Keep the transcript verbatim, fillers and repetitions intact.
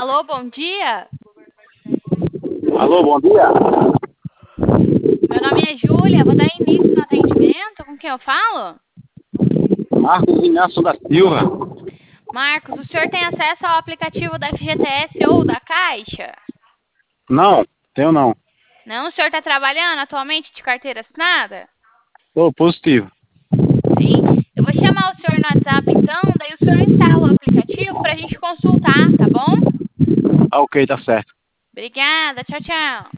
Alô, bom dia. Alô, bom dia. Meu nome é Júlia, vou dar início no atendimento. Com quem eu falo? Marcos Inácio da Silva. Marcos, o senhor tem acesso ao aplicativo da F G T S ou da Caixa? Não, tenho não. Não, o senhor está trabalhando atualmente de carteira assinada? Tô positivo. Sim. Eu vou chamar o senhor no WhatsApp então, daí o senhor instala o aplicativo para a gente consultar, tá bom? Ah, ok, tá certo. Obrigada, tchau, tchau.